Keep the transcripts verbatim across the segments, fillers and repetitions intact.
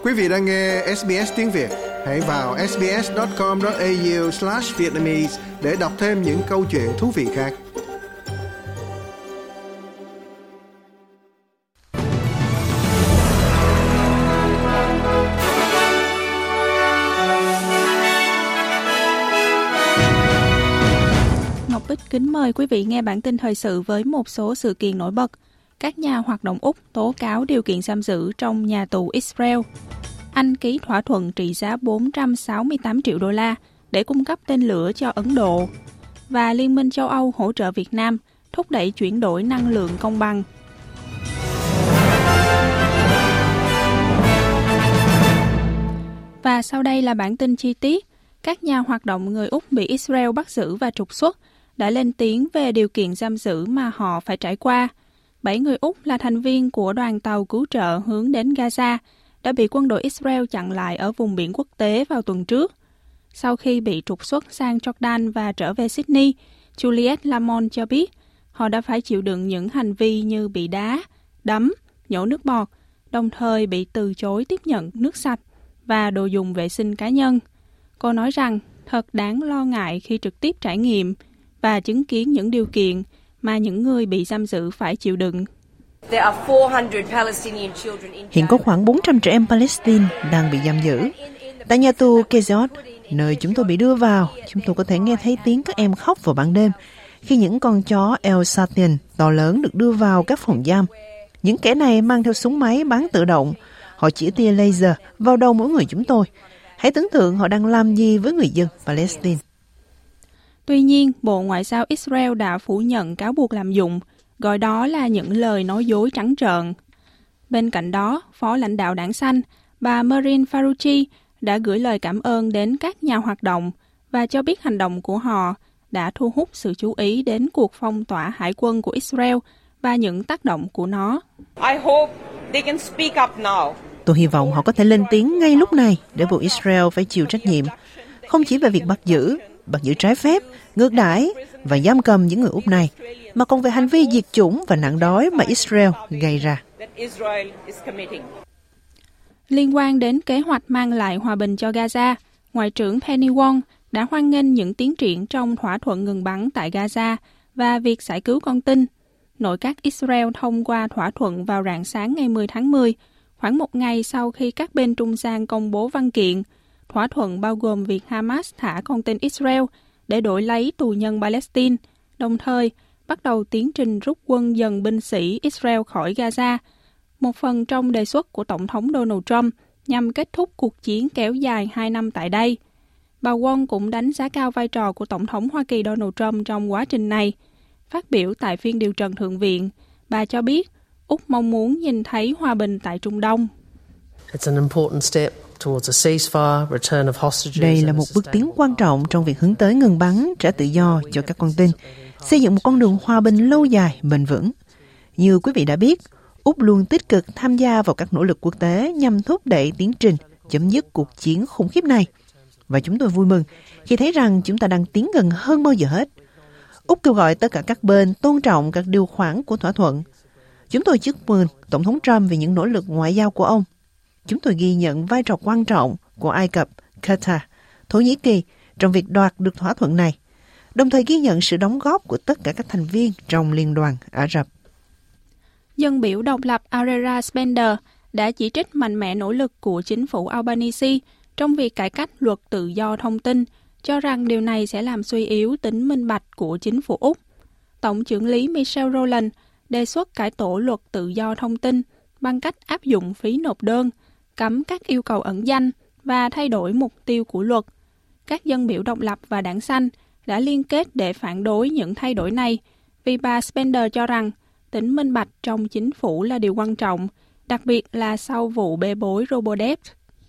Quý vị đang nghe ét bê ét tiếng Việt. Hãy vào ét bê ét chấm com chấm a u slash vietnamese để đọc thêm những câu chuyện thú vị khác. Ngọc Bích kính mời quý vị nghe bản tin thời sự với một số sự kiện nổi bật. Các nhà hoạt động Úc tố cáo điều kiện giam giữ trong nhà tù Israel. Anh ký thỏa thuận trị giá bốn trăm sáu mươi tám triệu đô la để cung cấp tên lửa cho Ấn Độ. Và Liên minh châu Âu hỗ trợ Việt Nam thúc đẩy chuyển đổi năng lượng công bằng. Và sau đây là bản tin chi tiết. Các nhà hoạt động người Úc bị Israel bắt giữ và trục xuất đã lên tiếng về điều kiện giam giữ mà họ phải trải qua. Bảy người Úc là thành viên của đoàn tàu cứu trợ hướng đến Gaza đã bị quân đội Israel chặn lại ở vùng biển quốc tế vào tuần trước. Sau khi bị trục xuất sang Jordan và trở về Sydney, Juliette Lamont cho biết họ đã phải chịu đựng những hành vi như bị đá, đấm, nhổ nước bọt, đồng thời bị từ chối tiếp nhận nước sạch và đồ dùng vệ sinh cá nhân. Cô nói rằng thật đáng lo ngại khi trực tiếp trải nghiệm và chứng kiến những điều kiện mà những người bị giam giữ phải chịu đựng. Hiện có khoảng bốn trăm trẻ em Palestine đang bị giam giữ. Tại nhà tù Kezot, nơi chúng tôi bị đưa vào, chúng tôi có thể nghe thấy tiếng các em khóc vào ban đêm khi những con chó El Satien to lớn được đưa vào các phòng giam. Những kẻ này mang theo súng máy bắn tự động. Họ chĩa tia laser vào đầu mỗi người chúng tôi. Hãy tưởng tượng họ đang làm gì với người dân Palestine. Tuy nhiên, Bộ Ngoại giao Israel đã phủ nhận cáo buộc lạm dụng, gọi đó là những lời nói dối trắng trợn. Bên cạnh đó, Phó lãnh đạo Đảng Xanh, bà Merin Faruqi đã gửi lời cảm ơn đến các nhà hoạt động và cho biết hành động của họ đã thu hút sự chú ý đến cuộc phong tỏa hải quân của Israel và những tác động của nó. Tôi hy vọng họ có thể lên tiếng ngay lúc này để buộc Israel phải chịu trách nhiệm, không chỉ về việc bắt giữ, bắt giữ trái phép, ngược đãi và giam cầm những người Úc này, mà còn về hành vi diệt chủng và nạn đói mà Israel gây ra. Liên quan đến kế hoạch mang lại hòa bình cho Gaza, Ngoại trưởng Penny Wong đã hoan nghênh những tiến triển trong thỏa thuận ngừng bắn tại Gaza và việc giải cứu con tin. Nội các Israel thông qua thỏa thuận vào rạng sáng ngày mười tháng mười, khoảng một ngày sau khi các bên trung gian công bố văn kiện. Thỏa thuận bao gồm việc Hamas thả con tin Israel để đổi lấy tù nhân Palestine, đồng thời bắt đầu tiến trình rút quân dần binh sĩ Israel khỏi Gaza, một phần trong đề xuất của Tổng thống Donald Trump nhằm kết thúc cuộc chiến kéo dài hai năm tại đây. Bà Wong cũng đánh giá cao vai trò của Tổng thống Hoa Kỳ Donald Trump trong quá trình này. Phát biểu tại phiên điều trần Thượng viện, bà cho biết Úc mong muốn nhìn thấy hòa bình tại Trung Đông. Đây là một bước tiến quan trọng trong việc hướng tới ngừng bắn, trả tự do cho các con tin, xây dựng một con đường hòa bình lâu dài, bền vững. Như quý vị đã biết, Úc luôn tích cực tham gia vào các nỗ lực quốc tế nhằm thúc đẩy tiến trình chấm dứt cuộc chiến khủng khiếp này. Và chúng tôi vui mừng khi thấy rằng chúng ta đang tiến gần hơn bao giờ hết. Úc kêu gọi tất cả các bên tôn trọng các điều khoản của thỏa thuận. Chúng tôi chúc mừng Tổng thống Trump về những nỗ lực ngoại giao của ông. Chúng tôi ghi nhận vai trò quan trọng của Ai Cập, Qatar, Thổ Nhĩ Kỳ trong việc đoạt được thỏa thuận này, đồng thời ghi nhận sự đóng góp của tất cả các thành viên trong Liên đoàn Ả Rập. Dân biểu độc lập Arera Spender đã chỉ trích mạnh mẽ nỗ lực của chính phủ Albanese trong việc cải cách luật tự do thông tin, cho rằng điều này sẽ làm suy yếu tính minh bạch của chính phủ Úc. Tổng chưởng lý Michelle Rowland đề xuất cải tổ luật tự do thông tin bằng cách áp dụng phí nộp đơn, cấm các yêu cầu ẩn danh và thay đổi mục tiêu của luật. Các dân biểu độc lập và Đảng Xanh đã liên kết để phản đối những thay đổi này, vì bà Spender cho rằng tính minh bạch trong chính phủ là điều quan trọng, đặc biệt là sau vụ bê bối Robodebt.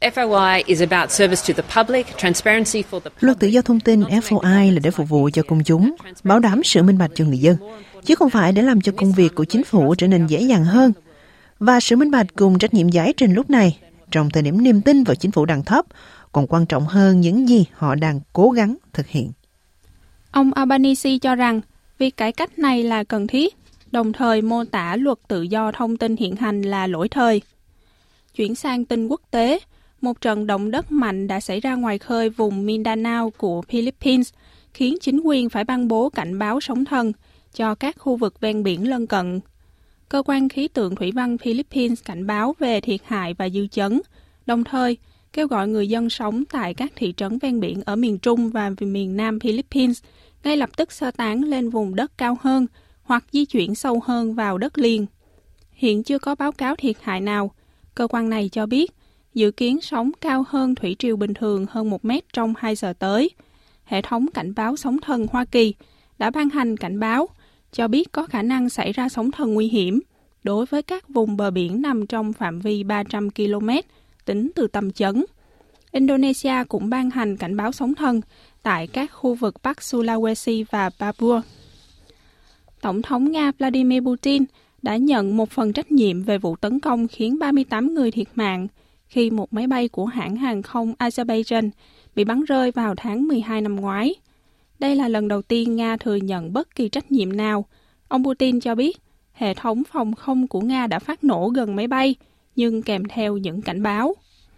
Luật tự do thông tin F O I là để phục vụ cho công chúng, bảo đảm sự minh bạch cho người dân, chứ không phải để làm cho công việc của chính phủ trở nên dễ dàng hơn. Và sự minh bạch cùng trách nhiệm giải trình lúc này, trong thời điểm niềm tin vào chính phủ đang thấp, còn quan trọng hơn những gì họ đang cố gắng thực hiện. Ông Albanese cho rằng việc cải cách này là cần thiết, đồng thời mô tả luật tự do thông tin hiện hành là lỗi thời. Chuyển sang tin quốc tế, một trận động đất mạnh đã xảy ra ngoài khơi vùng Mindanao của Philippines, khiến chính quyền phải ban bố cảnh báo sóng thần cho các khu vực ven biển lân cận. Cơ quan khí tượng thủy văn Philippines cảnh báo về thiệt hại và dư chấn, đồng thời kêu gọi người dân sống tại các thị trấn ven biển ở miền Trung và miền Nam Philippines ngay lập tức sơ tán lên vùng đất cao hơn hoặc di chuyển sâu hơn vào đất liền. Hiện chưa có báo cáo thiệt hại nào. Cơ quan này cho biết dự kiến sóng cao hơn thủy triều bình thường hơn một mét trong hai giờ tới. Hệ thống cảnh báo sóng thần Hoa Kỳ đã ban hành cảnh báo cho biết có khả năng xảy ra sóng thần nguy hiểm đối với các vùng bờ biển nằm trong phạm vi ba trăm ki lô mét tính từ tâm chấn. Indonesia cũng ban hành cảnh báo sóng thần tại các khu vực Bắc Sulawesi và Papua. Tổng thống Nga Vladimir Putin đã nhận một phần trách nhiệm về vụ tấn công khiến ba mươi tám người thiệt mạng khi một máy bay của hãng hàng không Azerbaijan bị bắn rơi vào tháng mười hai năm ngoái. Đây là lần đầu tiên Nga thừa nhận bất kỳ trách nhiệm nào. Ông Putin cho biết hệ thống phòng không của Nga đã phát nổ gần máy bay, nhưng kèm theo những cảnh báo.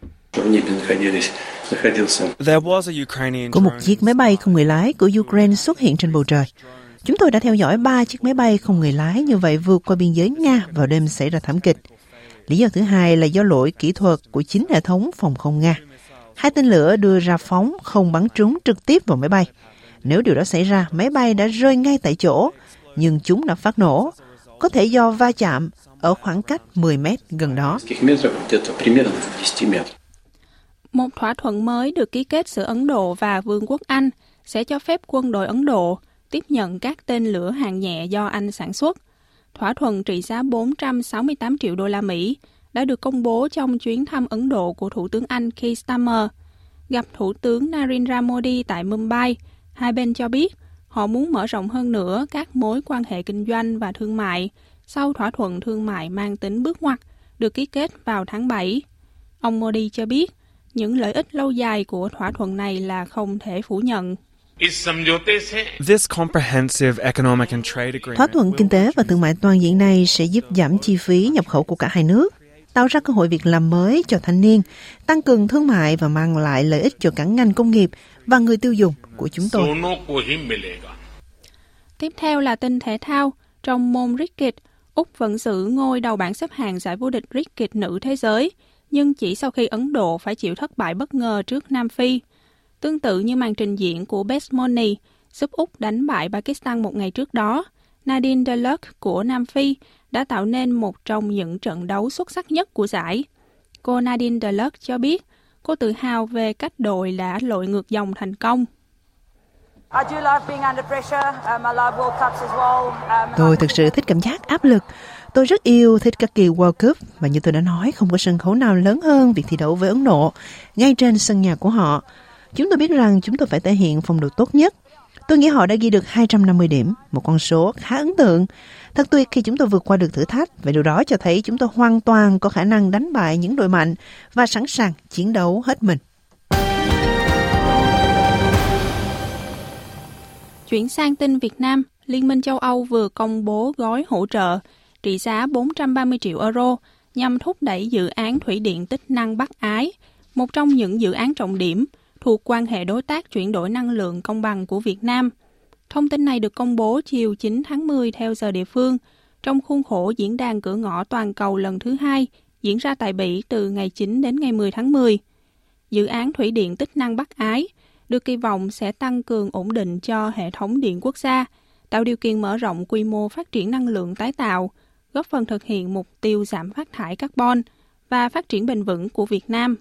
Có một chiếc máy bay không người lái của Ukraine xuất hiện trên bầu trời. Chúng tôi đã theo dõi ba chiếc máy bay không người lái như vậy vượt qua biên giới Nga vào đêm xảy ra thảm kịch. Lý do thứ hai là do lỗi kỹ thuật của chính hệ thống phòng không Nga. Hai tên lửa đưa ra phóng không bắn trúng trực tiếp vào máy bay. Nếu điều đó xảy ra, máy bay đã rơi ngay tại chỗ, nhưng chúng đã phát nổ, có thể do va chạm ở khoảng cách mười mét gần đó. Một thỏa thuận mới được ký kết giữa Ấn Độ và Vương quốc Anh sẽ cho phép quân đội Ấn Độ tiếp nhận các tên lửa hạng nhẹ do Anh sản xuất. Thỏa thuận trị giá bốn trăm sáu mươi tám triệu đô la Mỹ đã được công bố trong chuyến thăm Ấn Độ của Thủ tướng Anh Keir Starmer. Gặp Thủ tướng Narendra Modi tại Mumbai, hai bên cho biết họ muốn mở rộng hơn nữa các mối quan hệ kinh doanh và thương mại sau thỏa thuận thương mại mang tính bước ngoặt được ký kết vào tháng bảy. Ông Modi cho biết những lợi ích lâu dài của thỏa thuận này là không thể phủ nhận. Thỏa thuận kinh tế và thương mại toàn diện này sẽ giúp giảm chi phí nhập khẩu của cả hai nước, tạo ra cơ hội việc làm mới cho thanh niên, tăng cường thương mại và mang lại lợi ích cho cả ngành công nghiệp và người tiêu dùng của chúng tôi. Tiếp theo là tin thể thao. Trong môn cricket, Úc vẫn giữ ngôi đầu bảng xếp hạng giải vô địch cricket nữ thế giới, nhưng chỉ sau khi Ấn Độ phải chịu thất bại bất ngờ trước Nam Phi. Tương tự như màn trình diễn của Beth Mooney giúp Úc đánh bại Pakistan một ngày trước đó, Nadine Deluc của Nam Phi đã tạo nên một trong những trận đấu xuất sắc nhất của giải. Cô Nadine Deluc cho biết cô tự hào về cách đội đã lội ngược dòng thành công. Tôi thực sự thích cảm giác áp lực. Tôi rất yêu thích các kỳ World Cup và như tôi đã nói, không có sân khấu nào lớn hơn việc thi đấu với Ấn Độ, ngay trên sân nhà của họ. Chúng tôi biết rằng chúng tôi phải thể hiện phong độ tốt nhất. Tôi nghĩ họ đã ghi được hai trăm năm mươi điểm, một con số khá ấn tượng. Thật tuyệt khi chúng tôi vượt qua được thử thách, và điều đó cho thấy chúng tôi hoàn toàn có khả năng đánh bại những đội mạnh và sẵn sàng chiến đấu hết mình. Chuyển sang tin Việt Nam, Liên minh châu Âu vừa công bố gói hỗ trợ trị giá bốn trăm ba mươi triệu euro nhằm thúc đẩy dự án thủy điện tích năng Bắc Ái, một trong những dự án trọng điểm thuộc quan hệ đối tác chuyển đổi năng lượng công bằng của Việt Nam. Thông tin này được công bố chiều chín tháng mười theo giờ địa phương, trong khuôn khổ diễn đàn cửa ngõ toàn cầu lần thứ hai diễn ra tại Bỉ từ ngày chín đến ngày mười tháng mười. Dự án thủy điện tích năng Bắc Ái được kỳ vọng sẽ tăng cường ổn định cho hệ thống điện quốc gia, tạo điều kiện mở rộng quy mô phát triển năng lượng tái tạo, góp phần thực hiện mục tiêu giảm phát thải carbon và phát triển bền vững của Việt Nam.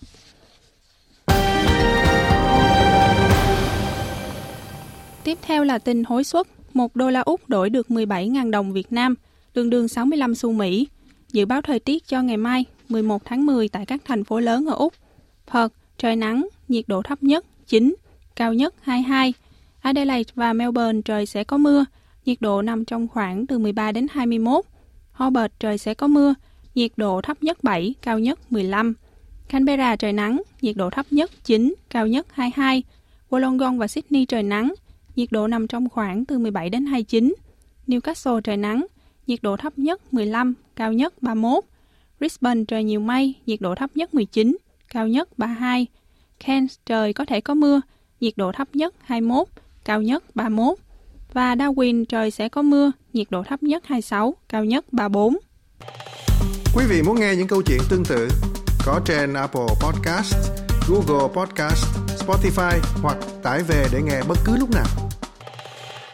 Tiếp theo là tin hối suất. Một đô la Úc đổi được mười bảy nghìn đồng Việt Nam, tương đương sáu mươi lăm xu Mỹ. Dự báo thời tiết cho ngày mai, mười một tháng mười tại các thành phố lớn ở Úc. Perth, trời nắng, nhiệt độ thấp nhất chín, cao nhất hai mươi hai. Adelaide và Melbourne trời sẽ có mưa, nhiệt độ nằm trong khoảng từ mười ba đến hai mươi mốt. Hobart trời sẽ có mưa, nhiệt độ thấp nhất bảy, cao nhất mười lăm. Canberra trời nắng, nhiệt độ thấp nhất chín, cao nhất hai mươi hai. Wollongong và Sydney trời nắng, nhiệt độ nằm trong khoảng từ mười bảy đến hai mươi chín. Newcastle trời nắng, nhiệt độ thấp nhất mười lăm, cao nhất ba mươi mốt. Brisbane trời nhiều mây, nhiệt độ thấp nhất mười chín, cao nhất ba mươi hai. Cairns trời có thể có mưa, nhiệt độ thấp nhất hai mươi mốt, cao nhất ba mươi mốt. Và Darwin trời sẽ có mưa, nhiệt độ thấp nhất hai mươi sáu, cao nhất ba mươi bốn. Quý vị muốn nghe những câu chuyện tương tự có trên Apple Podcast, Google Podcast, Spotify hoặc tải về để nghe bất cứ lúc nào.